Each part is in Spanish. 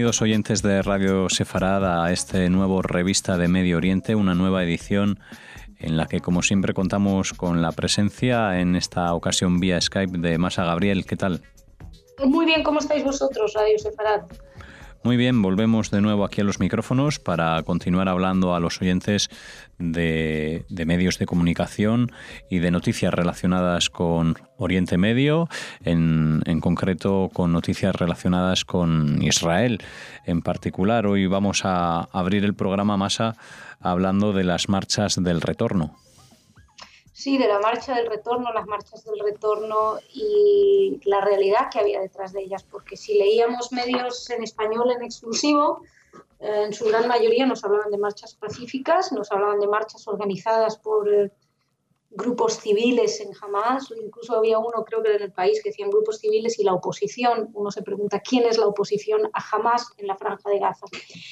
Bienvenidos oyentes de Radio Sefarad a este nuevo Revista de Medio Oriente, una nueva edición en la que, como siempre, contamos con la presencia, en esta ocasión vía Skype, de Masa Gabriel. ¿Qué tal? Muy bien, ¿cómo estáis vosotros, Radio Sefarad? Muy bien, volvemos de nuevo aquí a los micrófonos para continuar hablando a los oyentes de medios de comunicación y de noticias relacionadas con Oriente Medio, en concreto con noticias relacionadas con Israel. En particular, hoy vamos a abrir el programa, Masa, hablando de las marchas del retorno. Sí, de la marcha del retorno, las marchas del retorno y la realidad que había detrás de ellas, porque si leíamos medios en español en exclusivo, en su gran mayoría nos hablaban de marchas pacíficas, nos hablaban de marchas organizadas por grupos civiles en Hamas, o incluso había uno, creo que en el país, que decían grupos civiles y la oposición. Uno se pregunta quién es la oposición a Hamas en la Franja de Gaza.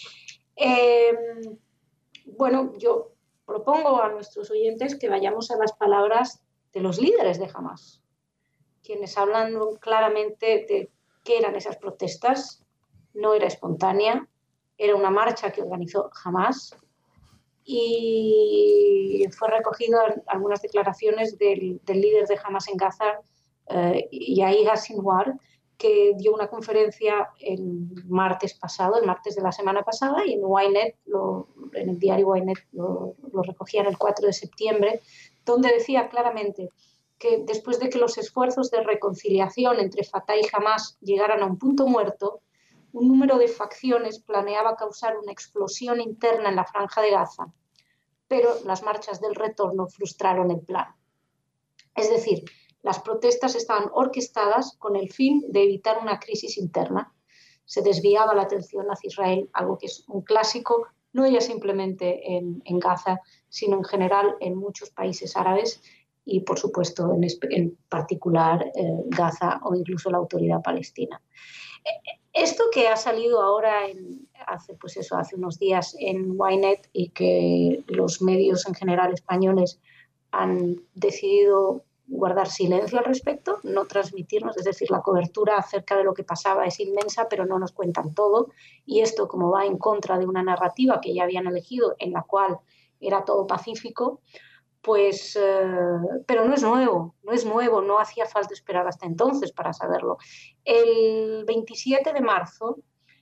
Bueno, yo propongo a nuestros oyentes que vayamos a las palabras de los líderes de Hamas, quienes hablan claramente de qué eran esas protestas. No era espontánea, era una marcha que organizó Hamas, y fue recogido en algunas declaraciones del líder de Hamas en Gaza, Yahya Sinwar, que dio una conferencia el martes pasado, el martes de la semana pasada, y en Ynet, en el diario Ynet lo recogían el 4 de septiembre, donde decía claramente que después de que los esfuerzos de reconciliación entre Fatah y Hamas llegaran a un punto muerto, un número de facciones planeaba causar una explosión interna en la Franja de Gaza, pero las marchas del retorno frustraron el plan. Es decir, las protestas estaban orquestadas con el fin de evitar una crisis interna. Se desviaba la atención hacia Israel, algo que es un clásico, no ya simplemente en Gaza, sino en general en muchos países árabes y, por supuesto, en particular Gaza o incluso la Autoridad Palestina. Esto que ha salido ahora hace unos días en Ynet, y que los medios en general españoles han decidido guardar silencio al respecto, no transmitirnos, es decir, la cobertura acerca de lo que pasaba es inmensa, pero no nos cuentan todo, y esto, como va en contra de una narrativa que ya habían elegido, en la cual era todo pacífico, pues, pero no es nuevo, no hacía falta esperar hasta entonces para saberlo. El 27 de marzo,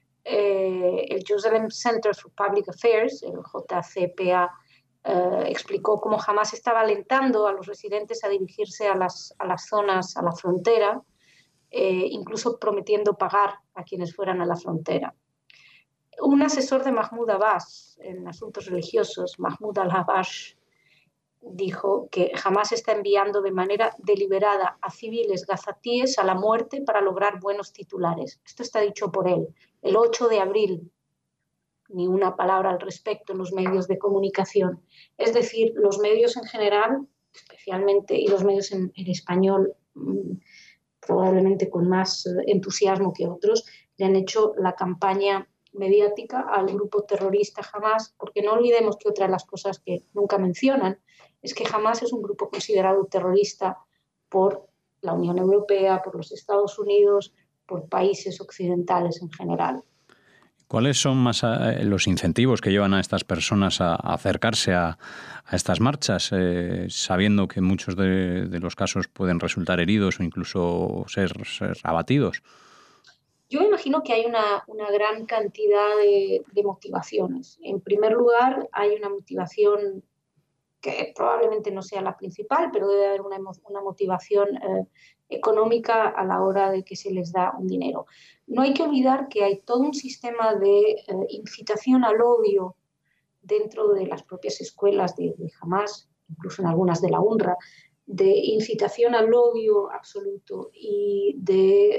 el Jerusalem Center for Public Affairs, el JCPA, explicó cómo Hamas estaba alentando a los residentes a dirigirse a las zonas, a la frontera, incluso prometiendo pagar a quienes fueran a la frontera. Un asesor de Mahmoud Abbas en asuntos religiosos, Mahmoud al-Habbash, dijo que Hamas está enviando de manera deliberada a civiles gazatíes a la muerte para lograr buenos titulares. Esto está dicho por él. El 8 de abril, ni una palabra al respecto en los medios de comunicación. Es decir, los medios en general, especialmente, y los medios en español, probablemente con más entusiasmo que otros, le han hecho la campaña mediática al grupo terrorista Hamas, porque no olvidemos que otra de las cosas que nunca mencionan es que Hamas es un grupo considerado terrorista por la Unión Europea, por los Estados Unidos, por países occidentales en general. ¿Cuáles son más los incentivos que llevan a estas personas a acercarse a estas marchas, sabiendo que muchos de los casos pueden resultar heridos o incluso ser abatidos? Yo imagino que hay una gran cantidad de motivaciones. En primer lugar, hay una motivación que probablemente no sea la principal, pero debe haber una motivación económica a la hora de que se les da un dinero. No hay que olvidar que hay todo un sistema de incitación al odio dentro de las propias escuelas de Hamas, incluso en algunas de la UNRWA, de incitación al odio absoluto y de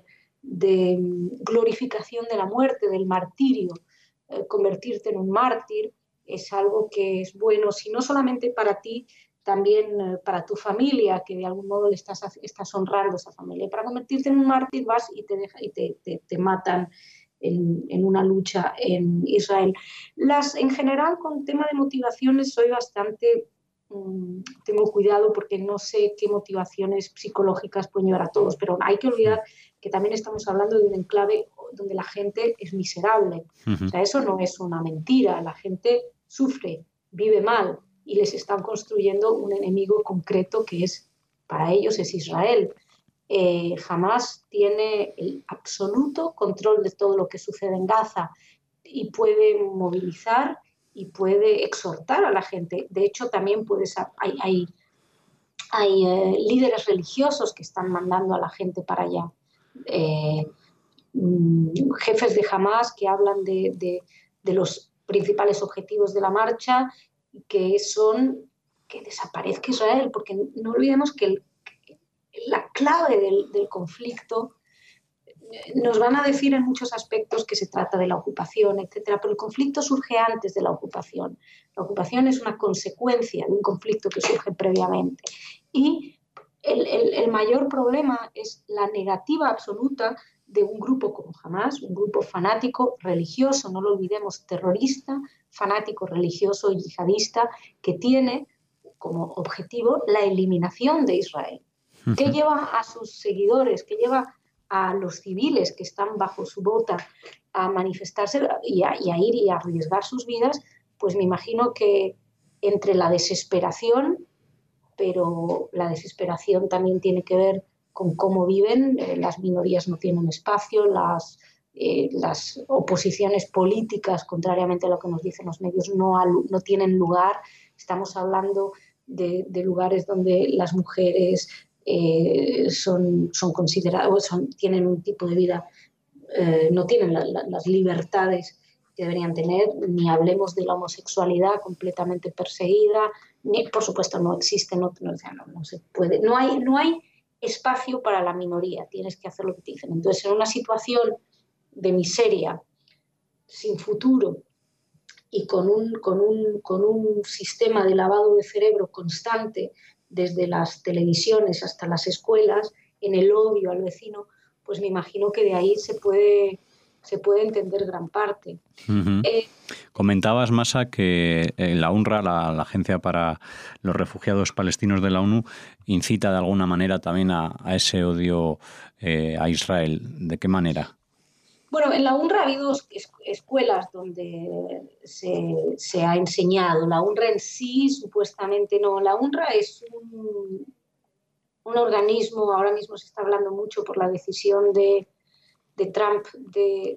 glorificación de la muerte, del martirio. Convertirte en un mártir es algo que es bueno, si no solamente para ti, también para tu familia, que de algún modo estás honrando a esa familia. Y para convertirte en un mártir vas y te matan en una lucha en Israel. En general, con tema de motivaciones, soy bastante... tengo cuidado porque no sé qué motivaciones psicológicas pueden llevar a todos, pero hay que olvidar que también estamos hablando de un enclave donde la gente es miserable. O sea, eso no es una mentira. La gente sufre, vive mal y les están construyendo un enemigo concreto que es, para ellos, es Israel. Hamás tiene el absoluto control de todo lo que sucede en Gaza y puede movilizar y puede exhortar a la gente. De hecho, también hay líderes religiosos que están mandando a la gente para allá. Jefes de Hamás que hablan de los principales objetivos de la marcha, que son que desaparezca Israel, porque no olvidemos que la clave del conflicto, nos van a decir en muchos aspectos que se trata de la ocupación, etcétera, pero el conflicto surge antes de la ocupación. La ocupación es una consecuencia de un conflicto que surge previamente. Y el mayor problema es la negativa absoluta de un grupo como Hamás, un grupo fanático religioso, no lo olvidemos, terrorista, fanático religioso y yihadista, que tiene como objetivo la eliminación de Israel. ¿Qué lleva a sus seguidores? ¿Qué lleva a los civiles que están bajo su bota a manifestarse y a ir y a arriesgar sus vidas? Pues me imagino que entre la desesperación, pero la desesperación también tiene que ver con cómo viven, las minorías no tienen espacio, las oposiciones políticas, contrariamente a lo que nos dicen los medios, no tienen lugar. Estamos hablando de lugares donde las mujeres son considerados, tienen un tipo de vida, no tienen las libertades que deberían tener, ni hablemos de la homosexualidad completamente perseguida, ni, por supuesto no existe, no se puede, no hay espacio para la minoría, tienes que hacer lo que te dicen. Entonces, en una situación de miseria, sin futuro y con un sistema de lavado de cerebro constante, desde las televisiones hasta las escuelas, en el odio al vecino, pues me imagino que de ahí se puede entender gran parte. Comentabas, Masa, que la UNRWA, la Agencia para los Refugiados Palestinos de la ONU, incita de alguna manera también a ese odio a Israel. ¿De qué manera? Bueno, en la UNRWA ha habido escuelas donde se ha enseñado. La UNRWA en sí, supuestamente no. La UNRWA es un organismo, ahora mismo se está hablando mucho por la decisión de Trump, del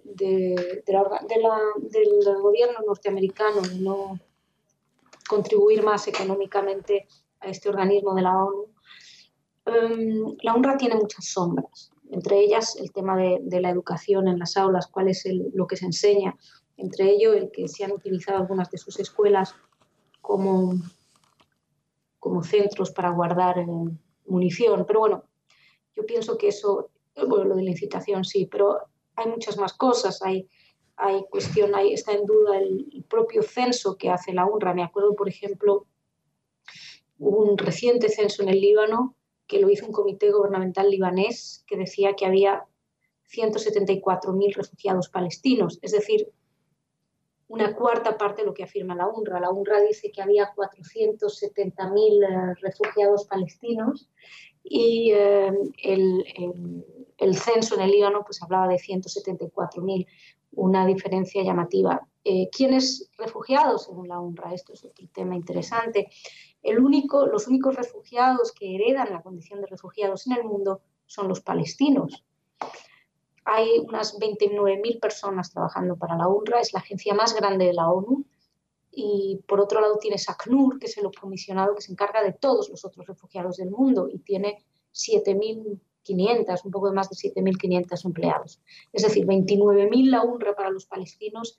gobierno norteamericano, de no contribuir más económicamente a este organismo de la ONU. La UNRWA tiene muchas sombras, entre ellas el tema de la educación en las aulas, cuál es lo que se enseña, entre ello el que se han utilizado algunas de sus escuelas como centros para guardar munición, pero bueno, yo pienso que eso, bueno, lo de la incitación sí, pero hay muchas más cosas, está en duda el propio censo que hace la UNRWA. Me acuerdo, por ejemplo, hubo un reciente censo en el Líbano que lo hizo un comité gubernamental libanés que decía que había 174.000 refugiados palestinos, es decir, una cuarta parte de lo que afirma la UNRWA. La UNRWA dice que había 470.000 refugiados palestinos y el censo en el Líbano pues hablaba de 174.000, una diferencia llamativa. ¿Quiénes refugiados según la UNRWA? Esto es otro tema interesante. Los únicos refugiados que heredan la condición de refugiados en el mundo son los palestinos. Hay unas 29.000 personas trabajando para la UNRWA, es la agencia más grande de la ONU, y por otro lado tienes ACNUR, que es el comisionado que se encarga de todos los otros refugiados del mundo y tiene 7.500, un poco más de 7.500 empleados. Es decir, 29.000 la UNRWA para los palestinos,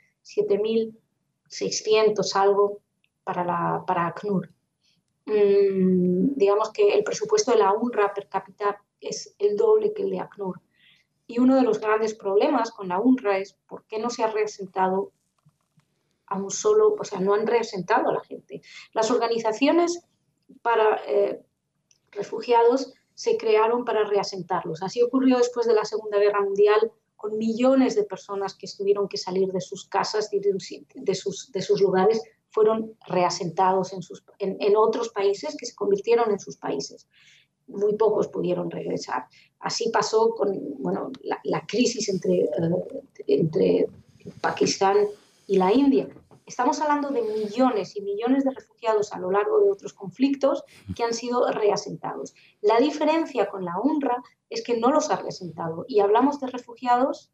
7.600 algo para ACNUR. Digamos que el presupuesto de la UNRWA per cápita es el doble que el de ACNUR. Y uno de los grandes problemas con la UNRWA es por qué no se ha reasentado a un solo, o sea, no han reasentado a la gente. Las organizaciones para refugiados se crearon para reasentarlos. Así ocurrió después de la Segunda Guerra Mundial, con millones de personas que tuvieron que salir de sus casas, de sus lugares, fueron reasentados en otros países que se convirtieron en sus países. muy pocos pudieron regresar. Así pasó con la crisis entre Pakistán y la India. Estamos hablando de millones y millones de refugiados a lo largo de otros conflictos que han sido reasentados. La diferencia con la UNRWA es que no los ha reasentado. Y hablamos de refugiados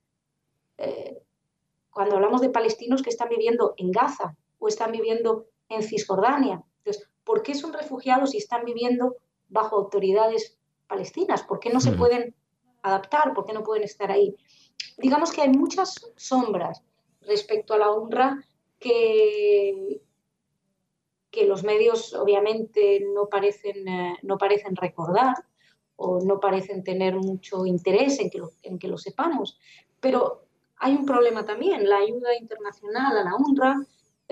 cuando hablamos de palestinos que están viviendo en Gaza o están viviendo en Cisjordania. Entonces, ¿por qué son refugiados y están viviendo bajo autoridades palestinas? ¿Por qué no se pueden adaptar? ¿Por qué no pueden estar ahí? Digamos que hay muchas sombras respecto a la UNRWA que los medios obviamente no parecen recordar o no parecen tener mucho interés en que lo sepamos. Pero hay un problema también. La ayuda internacional a la UNRWA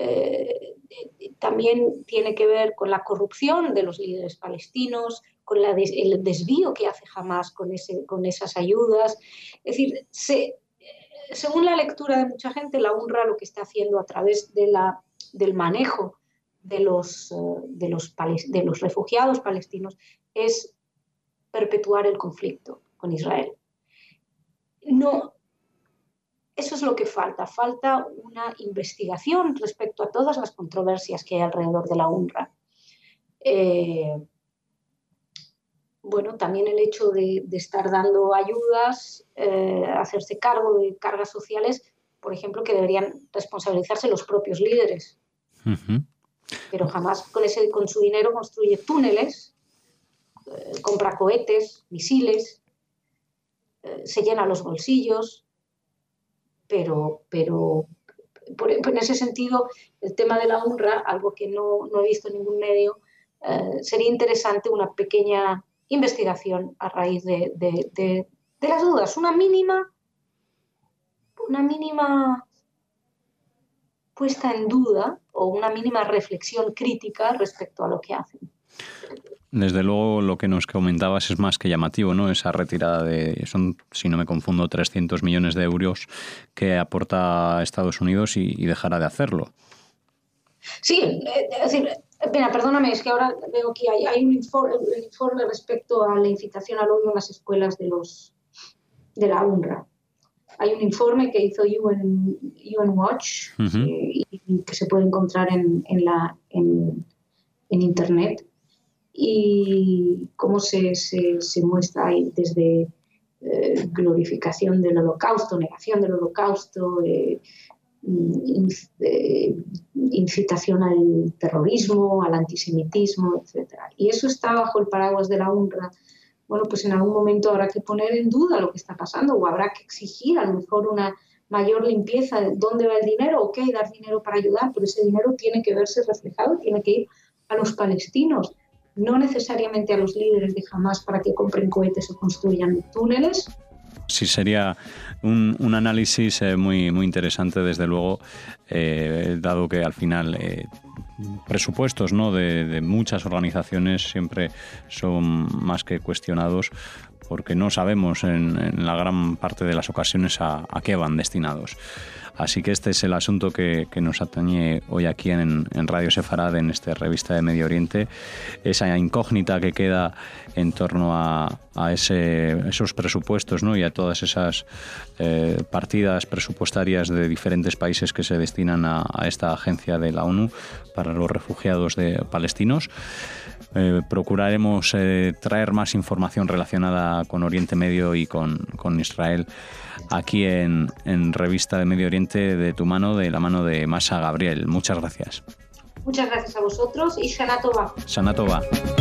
también tiene que ver con la corrupción de los líderes palestinos, con el desvío que hace Hamás con esas ayudas. Es decir, según la lectura de mucha gente, la UNRWA lo que está haciendo a través del manejo de los refugiados palestinos es perpetuar el conflicto con Israel. No, eso es lo que falta. Falta una investigación respecto a todas las controversias que hay alrededor de la UNRWA. También el hecho de estar dando ayudas, hacerse cargo de cargas sociales, por ejemplo, que deberían responsabilizarse los propios líderes. Uh-huh. Pero jamás con su dinero construye túneles, compra cohetes, misiles, se llena los bolsillos, pero en ese sentido el tema de la UNRWA, algo que no he visto en ningún medio, sería interesante una pequeña investigación a raíz de las dudas, una mínima puesta en duda o una mínima reflexión crítica respecto a lo que hacen. Desde luego lo que nos comentabas es más que llamativo, ¿no? Esa retirada son, si no me confundo, 300 millones de euros que aporta Estados Unidos y dejará de hacerlo. Sí, es decir, perdóname, es que ahora veo que hay un informe respecto a la incitación al odio en las escuelas de la UNRWA. Hay un informe que hizo UN Watch, uh-huh, y que se puede encontrar en Internet, y cómo se muestra ahí desde glorificación del holocausto, negación del holocausto, incitación al terrorismo, al antisemitismo, etc. Y eso está bajo el paraguas de la UNRWA. Bueno, pues en algún momento habrá que poner en duda lo que está pasando o habrá que exigir a lo mejor una mayor limpieza de dónde va el dinero. Ok, dar dinero para ayudar, pero ese dinero tiene que verse reflejado, tiene que ir a los palestinos, no necesariamente a los líderes de Hamás para que compren cohetes o construyan túneles. Sí, sería un análisis muy, muy interesante, desde luego, dado que al final presupuestos, ¿no?, de muchas organizaciones siempre son más que cuestionados, porque no sabemos en la gran parte de las ocasiones a qué van destinados. Así que este es el asunto que nos atañe hoy aquí en Radio Sefarad, en esta revista de Medio Oriente, esa incógnita que queda en torno a esos presupuestos, ¿no?, y a todas esas partidas presupuestarias de diferentes países que se destinan a esta agencia de la ONU para los refugiados palestinos. Procuraremos traer más información relacionada con Oriente Medio y con Israel aquí en Revista de Medio Oriente, de tu mano, de la mano de Masa Gabriel. Muchas gracias. Muchas gracias a vosotros y Shana Tova. Shana Tova.